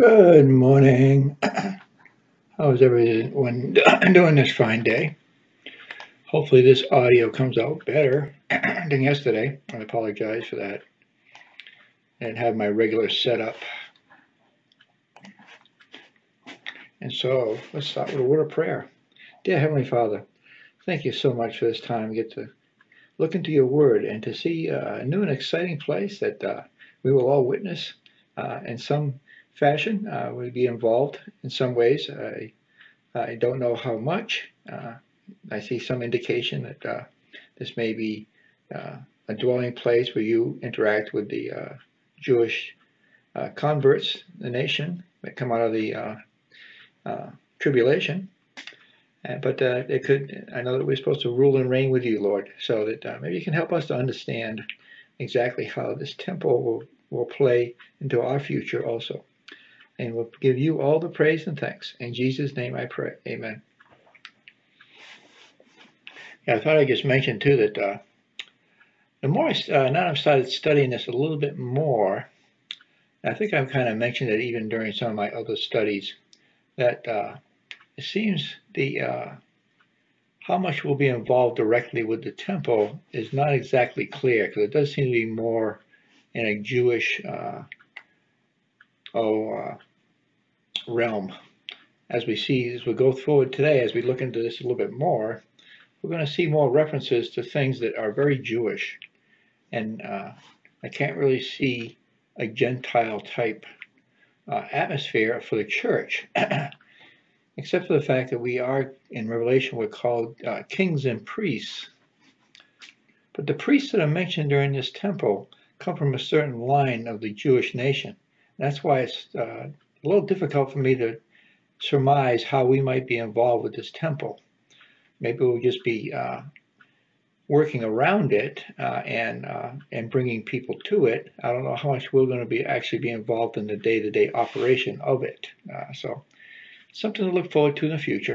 Good morning. How's everyone doing this fine day? Hopefully this audio comes out better than yesterday. I apologize for that. I didn't have my regular setup. And so let's start with a word of prayer. Dear Heavenly Father, thank you so much for this time to get to look into your word and to see a new and exciting place that we will all witness in some fashion. We'll be involved in some ways. I don't know how much. I see some indication that this may be a dwelling place where you interact with the Jewish converts, the nation that come out of the tribulation. But it could, I know that we're supposed to rule and reign with you, Lord, so that maybe you can help us to understand exactly how this temple will play into our future also. And we'll give you all the praise and thanks. In Jesus' name I pray. Amen. Yeah, I thought I'd just mention too that the more now I've started studying this a little bit more, I think I've kind of mentioned it even during some of my other studies, that it seems the how much will be involved directly with the temple is not exactly clear, because it does seem to be more in a Jewish realm. As we go forward today, as we look into this a little bit more, we're going to see more references to things that are very Jewish. And I can't really see a Gentile type atmosphere for the church, except for the fact that we are, in Revelation, we're called kings and priests. But the priests that are mentioned during this temple come from a certain line of the Jewish nation. That's why it's a little difficult for me to surmise how we might be involved with this temple. Maybe we'll just be working around it and bringing people to it. I don't know how much we're going to be actually be involved in the day-to-day operation of it. So something to look forward to in the future.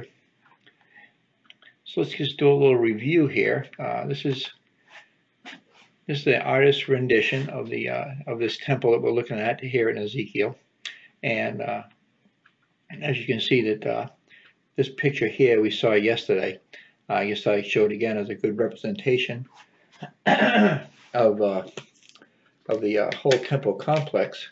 So let's just do a little review here. This is the artist's rendition of the of this temple that we're looking at here in Ezekiel, and as you can see that this picture here we saw yesterday. I guess I showed again as a good representation of the whole temple complex.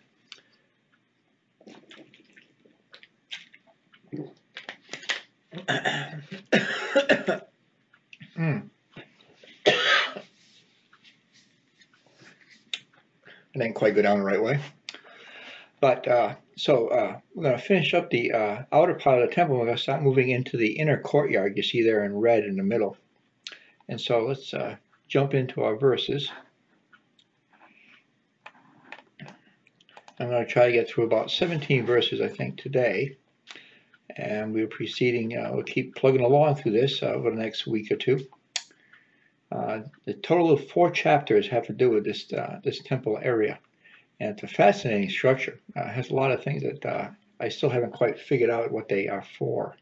I didn't quite go down the right way. But so we're going to finish up the outer part of the temple. We're going to start moving into the inner courtyard. You see there in red in the middle. And so let's jump into our verses. I'm going to try to get through about 17 verses, I think, today. And we're proceeding, we'll keep plugging along through this over the next week or two. The total of 4 chapters have to do with this temple area. And it's a fascinating structure. It has a lot of things that I still haven't quite figured out what they are for.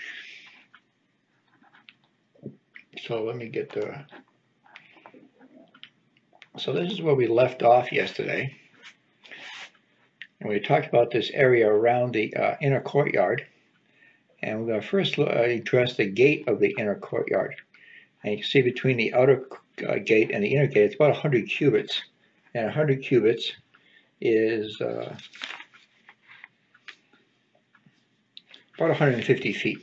So let me get the... So this is where we left off yesterday. And we talked about this area around the inner courtyard. And we're going to first address the gate of the inner courtyard. And you can see between the outer gate and the inner gate, it's about 100 cubits. And 100 cubits is about 150 feet.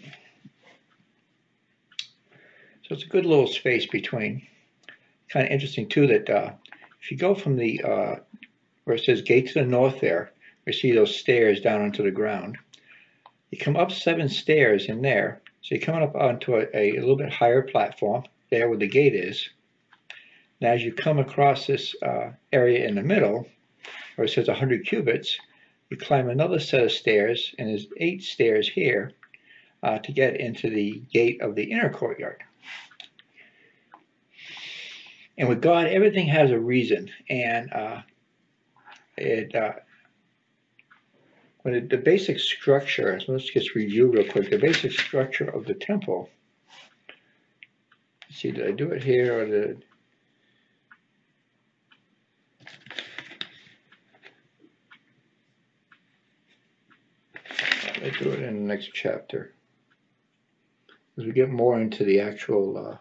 So it's a good little space between. Kind of interesting too that if you go from the where it says gate to the north there, you see those stairs down onto the ground. You come up 7 stairs in there, so you're coming up onto a little bit higher platform there where the gate is. And as you come across this area in the middle, where it says 100 cubits, you climb another set of stairs, and there's 8 stairs here to get into the gate of the inner courtyard. And with God, everything has a reason, and the basic structure, so let's just review real quick, the basic structure of the temple. Let's see, did I do it here, or did... Let's do it in the next chapter. As we get more into the actual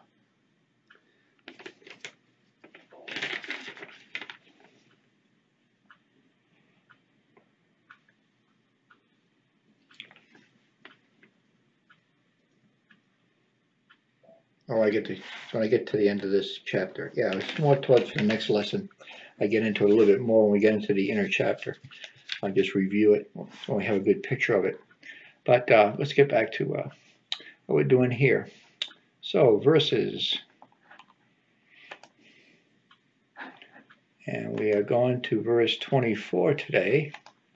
when I get to the end of this chapter. Yeah, it's more towards the next lesson. I get into it a little bit more when we get into the inner chapter. I'll just review it so we have a good picture of it. But let's get back to what we're doing here. So verses. And we are going to verse 24 today.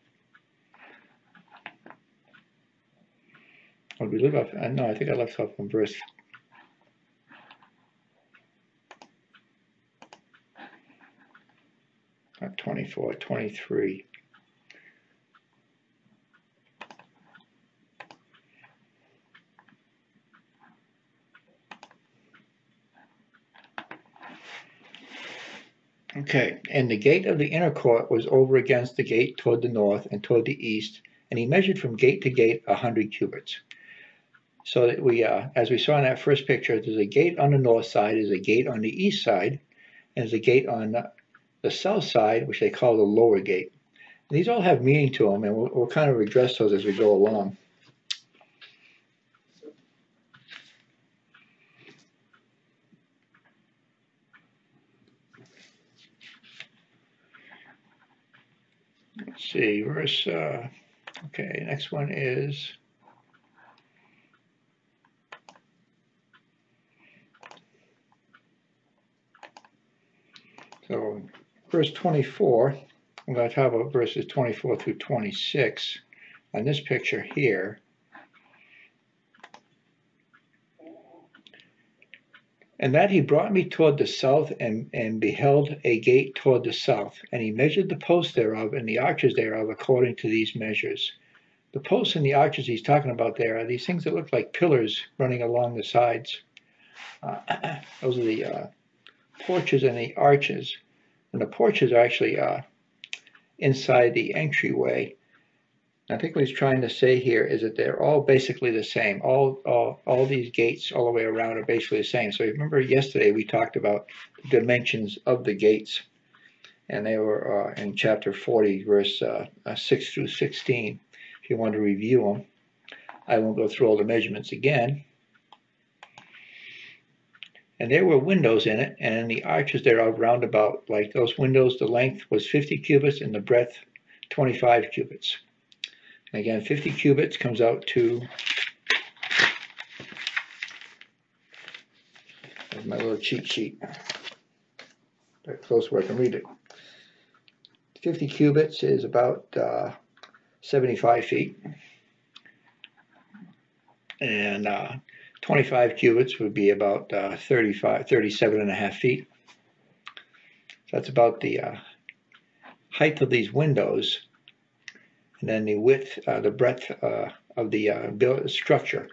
Or we leave off? No, I think I left off on verse 24, 23. Okay, and the gate of the inner court was over against the gate toward the north and toward the east, and he measured from gate to gate 100 cubits. So that we, as we saw in that first picture, there's a gate on the north side, there's a gate on the east side, and there's a gate on the south side, which they call the lower gate. And these all have meaning to them, and we'll kind of address those as we go along. Let's see, verse, okay, next one is, so verse 24, I'm going to talk about verses 24 through 26 on this picture here. And that he brought me toward the south, and beheld a gate toward the south. And he measured the posts thereof and the arches thereof according to these measures. The posts and the arches he's talking about there are these things that look like pillars running along the sides. Those are the porches and the arches. And the porches are actually inside the entryway. I think what he's trying to say here is that they're all basically the same. All these gates all the way around are basically the same. So remember yesterday we talked about the dimensions of the gates, and they were in chapter 40, verse 6 through 16. If you want to review them, I won't go through all the measurements again. And there were windows in it, and the arches thereof round about, like those windows, the length was 50 cubits and the breadth 25 cubits. And again, 50 cubits comes out to, there's my little cheat sheet, that close where I can read it. 50 cubits is about 75 feet, and 25 cubits would be about 37 and a half feet. So that's about the height of these windows, and then the width, the breadth of the structure.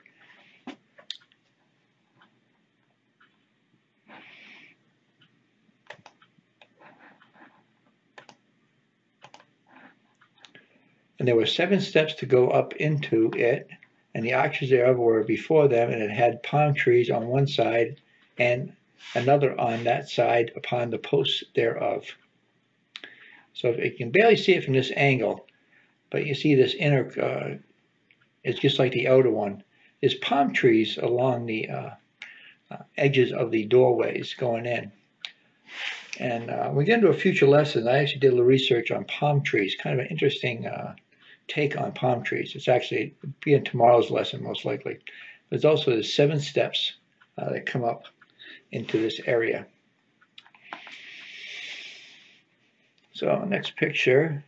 And there were 7 steps to go up into it, and the arches thereof were before them, and it had palm trees on one side and another on that side upon the posts thereof. So you can barely see it from this angle, but you see this inner, it's just like the outer one. There's palm trees along the edges of the doorways going in. And we get into a future lesson. I actually did a little research on palm trees, kind of an interesting take on palm trees. It's actually be in tomorrow's lesson most likely. There's also the 7 steps that come up into this area. So next picture,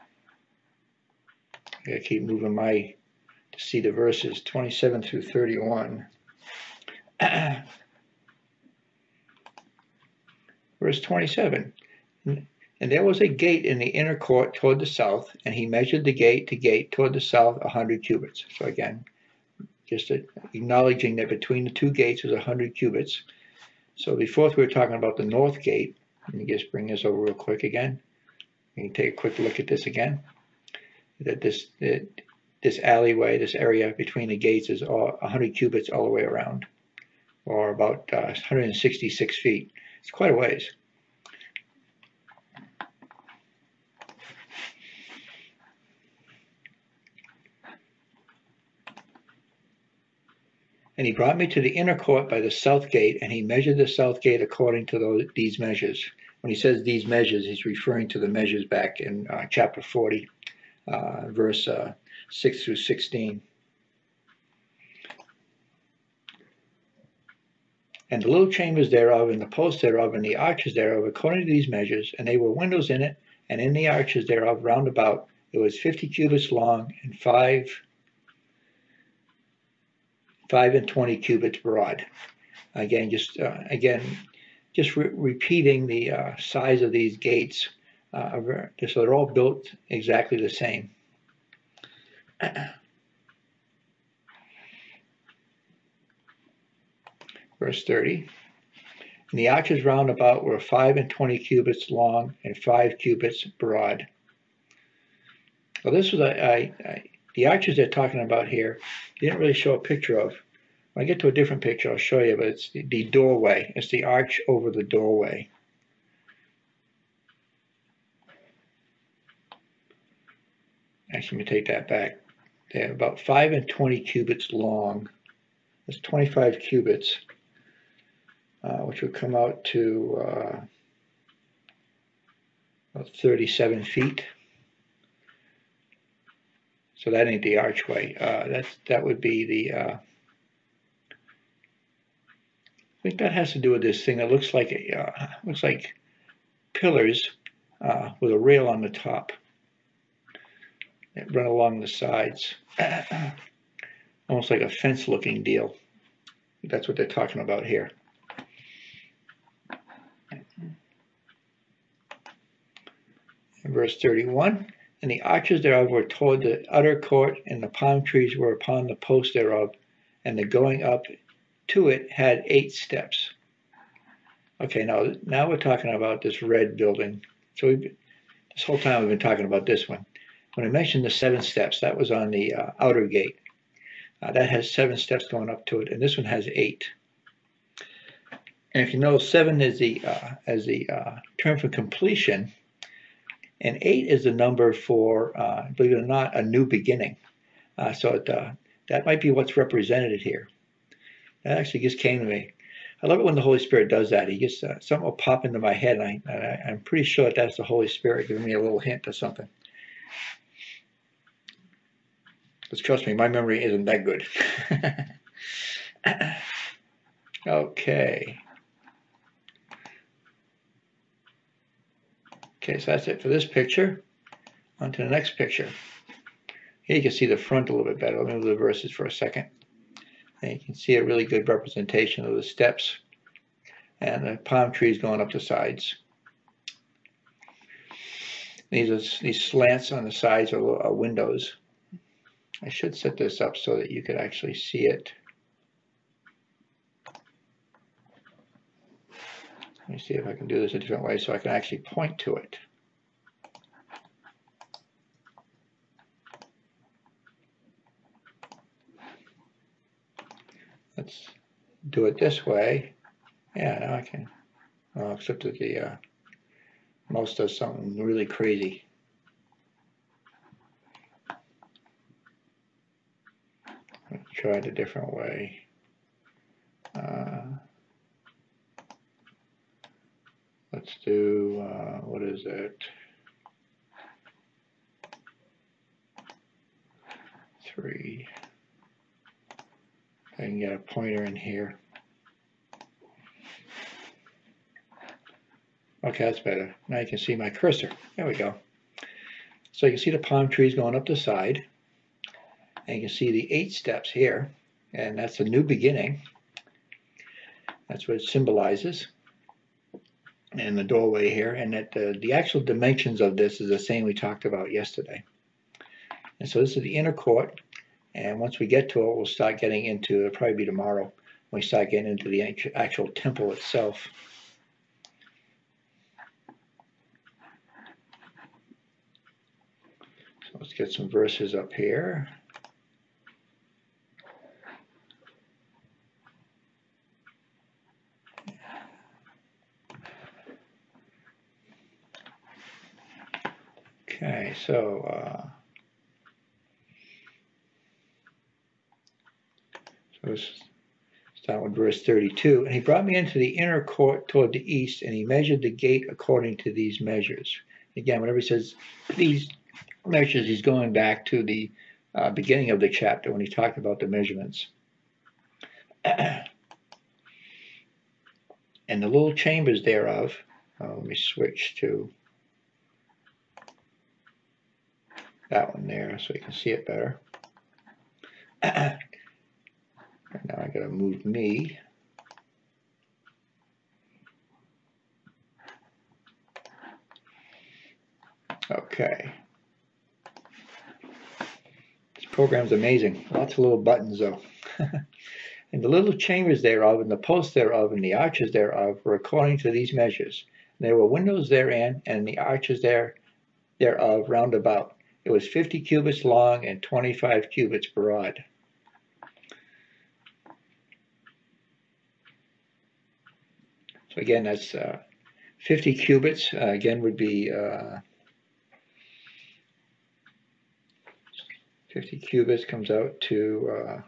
I gotta keep moving to see the verses 27 through 31. Verse 27. And there was a gate in the inner court toward the south, and he measured the gate to gate toward the south 100 cubits. So again, just acknowledging that between the 2 gates is 100 cubits. So before we were talking about the north gate. Let me just bring this over real quick again. You can take a quick look at this again. That this alleyway, this area between the gates is 100 cubits all the way around, or about 166 feet. It's quite a ways. And he brought me to the inner court by the south gate, and he measured the south gate according to these measures. When he says these measures, he's referring to the measures back in chapter 40, verse 6 through 16. And the little chambers thereof, and the posts thereof, and the arches thereof, according to these measures, and they were windows in it, and in the arches thereof round about, it was 50 cubits long, and 5 and 20 cubits broad. Again, just repeating the size of these gates. So they're all built exactly the same. Verse 30. And the arches round about were 5 and 20 cubits long and 5 cubits broad. Well, this was the arches they're talking about here. They didn't really show a picture of. When I get to a different picture, I'll show you, but it's the doorway. It's the arch over the doorway. Actually, let me take that back. They're about 5 and 20 cubits long. That's 25 cubits, which would come out to about 37 feet. So that ain't the archway. That would be the. I think that has to do with this thing that looks like pillars with a rail on the top that run along the sides, almost like a fence-looking deal. That's what they're talking about here. In verse 31, and the arches thereof were toward the utter court, and the palm trees were upon the posts thereof, and the going up to it had 8 steps. Okay, now we're talking about this red building. So this whole time we've been talking about this one. When I mentioned the 7 steps, that was on the outer gate. That has 7 steps going up to it, and this one has 8. And if you know, 7 is the term for completion, and 8 is the number for, believe it or not, a new beginning. So that might be what's represented here. That actually just came to me. I love it when the Holy Spirit does that. He just something will pop into my head, and I'm pretty sure that's the Holy Spirit giving me a little hint or something. Because trust me, my memory isn't that good. Okay. Okay, so that's it for this picture. On to the next picture. Here you can see the front a little bit better. Let me move the verses for a second. And you can see a really good representation of the steps and the palm trees going up the sides. These slants on the sides are windows. I should set this up so that you could actually see it. Let me see if I can do this a different way so I can actually point to it. Let's do it this way. Yeah, now I can. Except that the mouse does something really crazy. Let's try it a different way. Let's do, what is it? 3. I can get a pointer in here. Okay, that's better. Now you can see my cursor. There we go. So you can see the palm trees going up the side. And you can see the 8 steps here. And that's a new beginning. That's what it symbolizes. And the doorway here. And that the actual dimensions of this is the same we talked about yesterday. And so this is the inner court. And once we get to it, we'll start getting into, it'll probably be tomorrow, when we start getting into the actual temple itself. So let's get some verses up here. Okay, so let's start with verse 32. And he brought me into the inner court toward the east, and he measured the gate according to these measures. Again, whenever he says these measures, he's going back to the beginning of the chapter when he talked about the measurements. And the little chambers thereof, let me switch to that one there so you can see it better. And now I gotta move me. Okay. This program's amazing. Lots of little buttons though. And the little chambers thereof, and the posts thereof, and the arches thereof were according to these measures. And there were windows therein, and the arches thereof round about. It was 50 cubits long and 25 cubits broad. So again, that's 50 cubits. Again, would be 50 cubits comes out to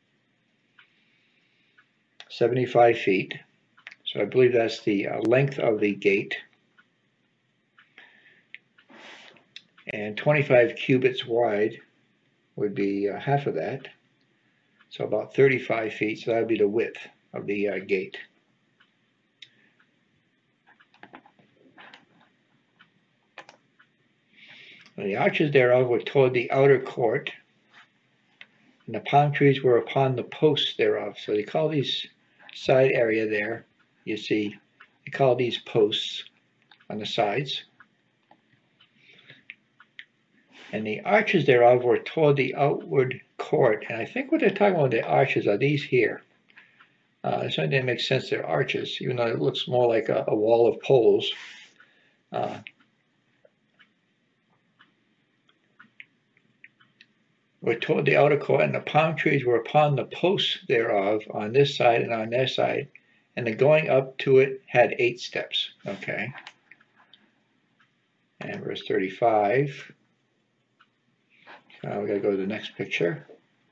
75 feet. So I believe that's the length of the gate. And 25 cubits wide would be half of that. So about 35 feet. So that would be the width of the gate. And the arches thereof were toward the outer court, and the palm trees were upon the posts thereof. So they call these side area there, you see, they call these posts on the sides. And the arches thereof were toward the outward court. And I think what they're talking about, the arches, are these here. It certainly didn't make sense they're arches, even though it looks more like a wall of poles. Were toward the outer court, and the palm trees were upon the posts thereof on this side and on their side, and the going up to it had 8 steps. Okay. And verse 35. We got to go to the next picture.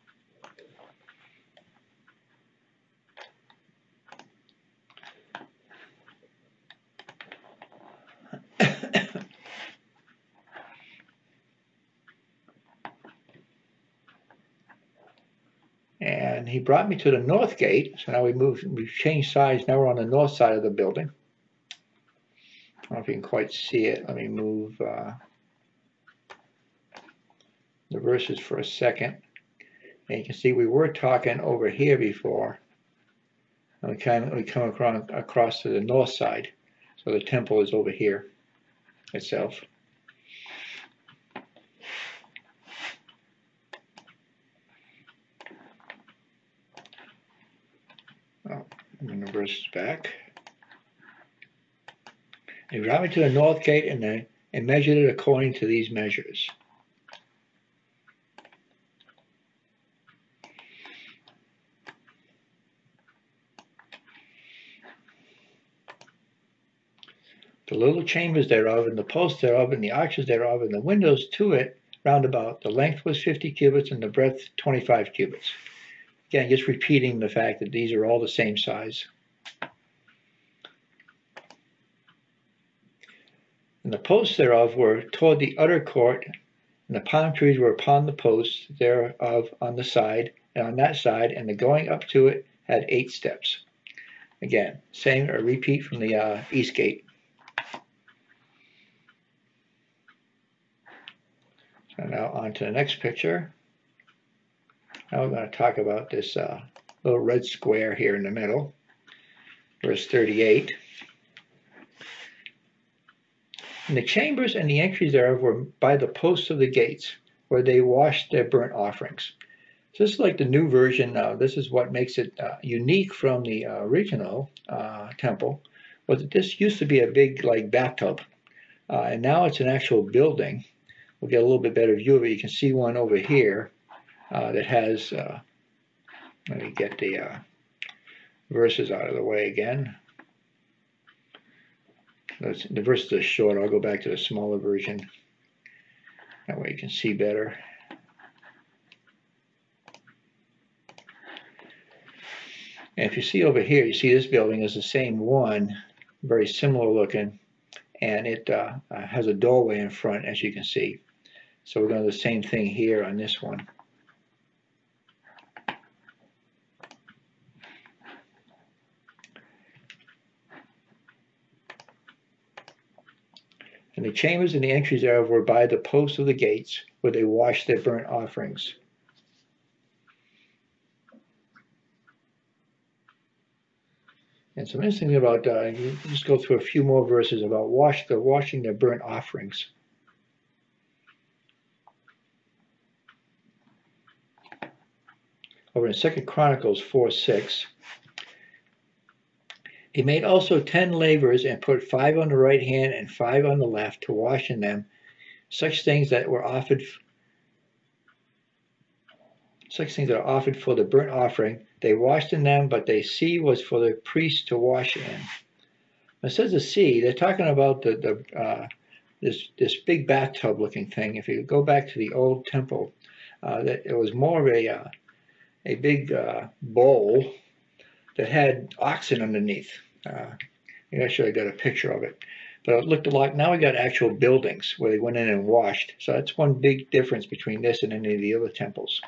And he brought me to the north gate. So now we've changed sides. Now we're on the north side of the building. I don't know if you can quite see it. Let me move the verses for a second. And you can see we were talking over here before. And we come across to the north side. So the temple is over here itself. Oh, and the verse is back. And he brought me to the north gate and measured it according to these measures. The little chambers thereof, and the posts thereof, and the arches thereof, and the windows to it round about. The length was 50 cubits, and the breadth 25 cubits. Again, just repeating the fact that these are all the same size. And the posts thereof were toward the outer court, and the palm trees were upon the posts thereof on the side, and on that side, and the going up to it had 8 steps. Again, same or repeat from the east gate. So now on to the next picture. Now we're going to talk about this little red square here in the middle, verse 38. And the chambers and the entries thereof were by the posts of the gates, where they washed their burnt offerings. So this is like the new version. This is what makes it unique from the original temple, was that this used to be a big like bathtub, and now it's an actual building. We'll get a little bit better view of it. You can see one over here that has, let me get the verses out of the way again. The verses are short. I'll go back to the smaller version. That way you can see better. And if you see over here, you see this building is the same one, very similar looking, and it has a doorway in front, as you can see. So we're going to do the same thing here on this one. And the chambers and the entries thereof were by the posts of the gates, where they washed their burnt offerings. And some interesting about, you just go through a few more verses about washing their burnt offerings. Over in 2 Chronicles 4:6, he made also 10 lavers and put 5 on the right hand and 5 on the left to wash in them such things that are offered for the burnt offering. They washed in them, but the sea was for the priest to wash in. When it says the sea, they're talking about this big bathtub looking thing. If you go back to the old temple, that it was more of a big bowl that had oxen underneath. Actually, I got a picture of it. But it looked a lot. Now we got actual buildings where they went in and washed. So that's one big difference between this and any of the other temples.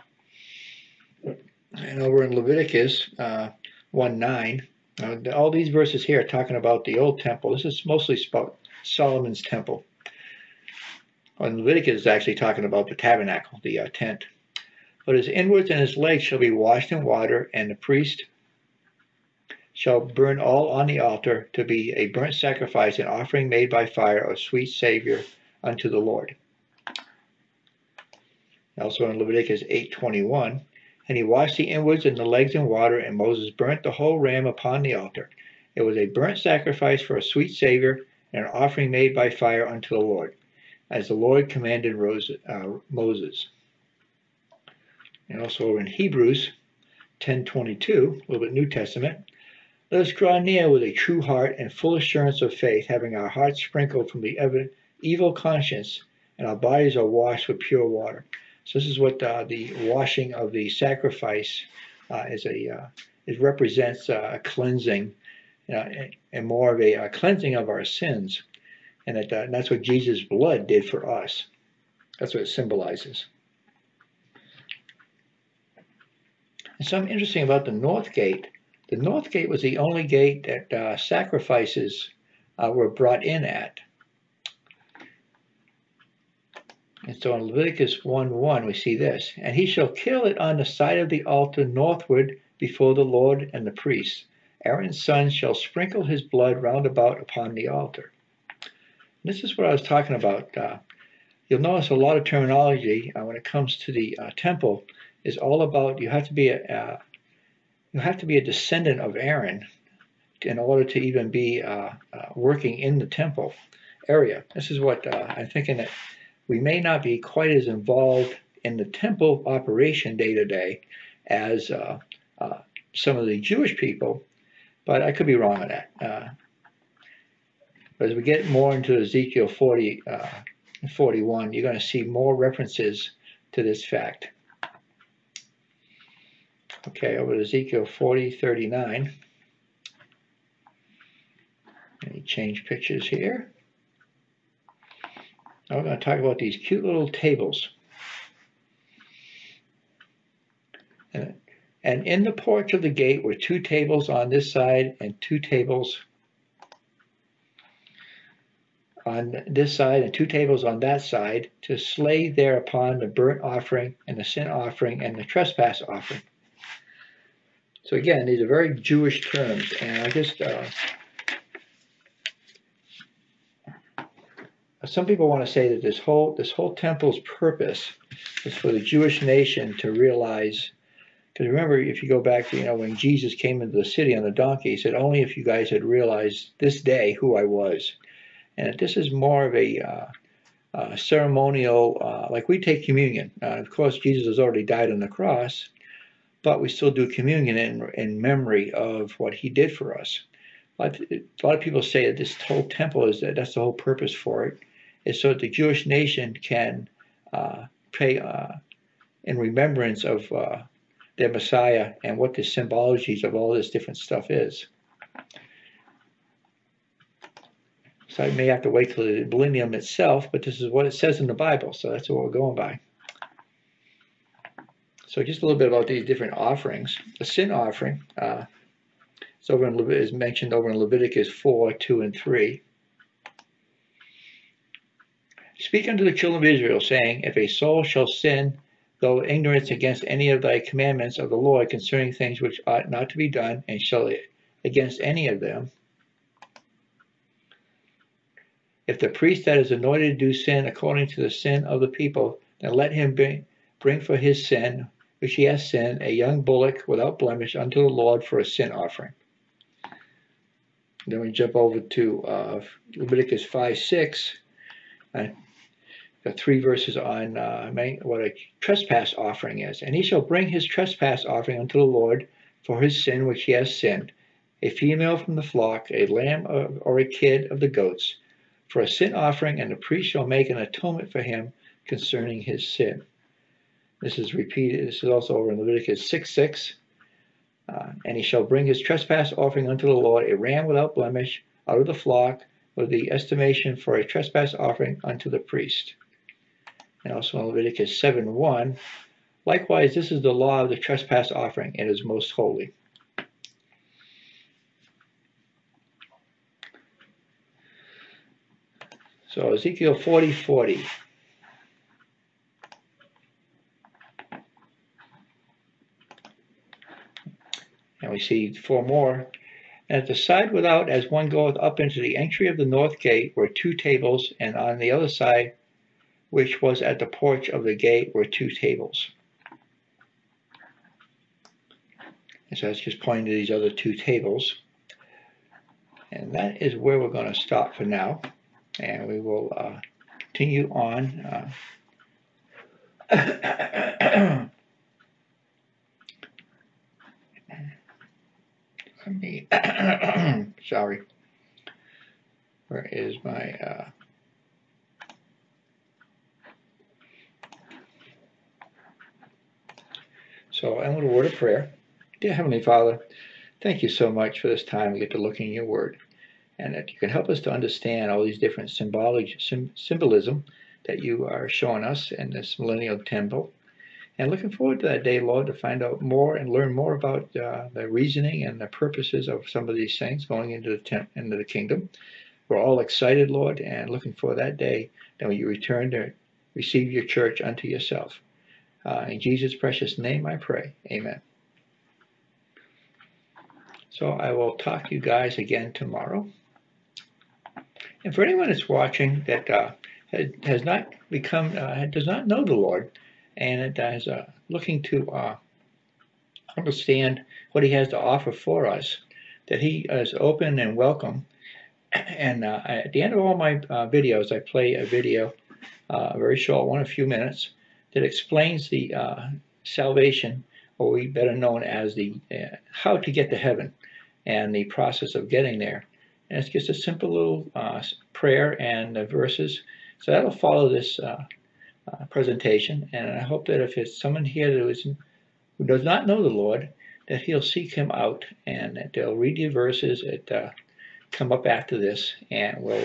And over in Leviticus 1:9, all these verses here are talking about the old temple. This is mostly about Solomon's temple. And Leviticus is actually talking about the tabernacle, the tent. But his inwards and his legs shall be washed in water, and the priest shall burn all on the altar to be a burnt sacrifice, an offering made by fire, a sweet savor unto the Lord. Also in Leviticus 8:21, and he washed the inwards and the legs in water, and Moses burnt the whole ram upon the altar. It was a burnt sacrifice for a sweet savor, and an offering made by fire unto the Lord, as the Lord commanded Moses. And also in Hebrews 10:22, a little bit New Testament, let us draw near with a true heart and full assurance of faith, having our hearts sprinkled from the evil conscience, and our bodies are washed with pure water. So this is what the washing of the sacrifice represents a cleansing, and more of a cleansing of our sins, and that's what Jesus' blood did for us. That's what it symbolizes. And something interesting about the north gate. The north gate was the only gate that sacrifices were brought in at. And so in Leviticus 1:1 we see this. And he shall kill it on the side of the altar northward before the Lord and the priests. Aaron's son shall sprinkle his blood round about upon the altar. And this is what I was talking about. You'll notice a lot of terminology when it comes to the temple is all about you have to be a descendant of Aaron in order to even be working in the temple area. This is what I'm thinking, that we may not be quite as involved in the temple operation day to day as some of the Jewish people, but I could be wrong on that. But as we get more into Ezekiel 41, you're going to see more references to this fact. Okay, over to Ezekiel 40:39. Let me change pictures here. Now we're going to talk about these cute little tables. And in the porch of the gate were 2 tables on this side and 2 tables on this side and 2 tables on that side, to slay thereupon the burnt offering and the sin offering and the trespass offering. So again, these are very Jewish terms, and I just some people want to say that this whole temple's purpose is for the Jewish nation to realize. Because remember, if you go back to when Jesus came into the city on the donkey, he said, "Only if you guys had realized this day who I was." And this is more of a ceremonial, like we take communion. Of course, Jesus has already died on the cross, but we still do communion in memory of what he did for us. A lot of people say that this whole temple that's the whole purpose for it, is so that the Jewish nation can pray in remembrance of their Messiah and what the symbologies of all this different stuff is. So I may have to wait till the millennium itself, but this is what it says in the Bible, so that's what we're going by. So just a little bit about these different offerings. A sin offering is mentioned over in Leviticus 4, 2, and 3. Speak unto the children of Israel, saying, if a soul shall sin, though ignorance against any of thy commandments of the Lord concerning things which ought not to be done, and shall against any of them, if the priest that is anointed do sin according to the sin of the people, then let him bring for his sin, which he has sinned, a young bullock without blemish unto the Lord for a sin offering. Then we jump over to Leviticus 5, 6. Got 3 verses on what a trespass offering is. And he shall bring his trespass offering unto the Lord for his sin which he has sinned, a female from the flock, a lamb or a kid of the goats, for a sin offering, and the priest shall make an atonement for him concerning his sin. This is repeated. This is also over in Leviticus 6, 6. And he shall bring his trespass offering unto the Lord, a ram without blemish, out of the flock, with the estimation for a trespass offering unto the priest. And also in Leviticus 7, 1. Likewise, this is the law of the trespass offering. It is most holy. So Ezekiel 40, 40. And we see 4 more. And at the side without, as one goeth up into the entry of the north gate, were 2 tables, and on the other side, which was at the porch of the gate, were 2 tables. And so that's just pointing to these other 2 tables. And that is where we're going to stop for now. And we will continue on. Sorry. Where is my So I want a word of prayer. Dear Heavenly Father, thank you so much for this time we get to look in your word, and that you can help us to understand all these different symbolism that you are showing us in this millennial temple. And looking forward to that day, Lord, to find out more and learn more about the reasoning and the purposes of some of these things going into the kingdom. We're all excited, Lord, and looking for that day that when you return to receive your church unto yourself. In Jesus' precious name I pray. Amen. So I will talk to you guys again tomorrow. And for anyone that's watching that has not does not know the Lord, and is looking to understand what he has to offer for us, that he is open and welcome. And at the end of all my videos, I play a video, a very short one, a few minutes, that explains the salvation, or we better known as the how to get to heaven, and the process of getting there. And it's just a simple little prayer and verses. So that'll follow this presentation. And I hope that if it's someone here who does not know the Lord, that he'll seek him out, and that they'll read the verses that come up after this, and we'll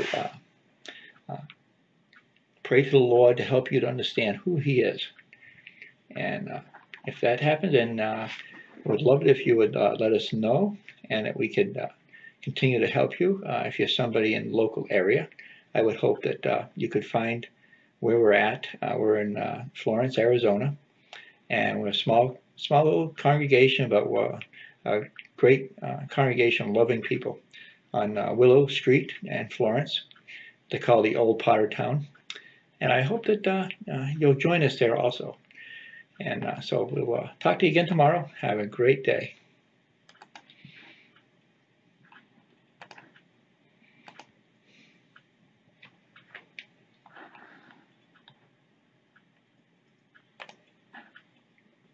pray to the Lord to help you to understand who he is. And if that happens, then I would love it if you would let us know, and that we could continue to help you. If you're somebody in the local area, I would hope that you could find where we're at. We're in Florence, Arizona, and we're a small little congregation, but we're a great congregation of loving people on Willow Street in Florence. They call the Old Potter Town. And I hope that you'll join us there also. And so we'll talk to you again tomorrow. Have a great day.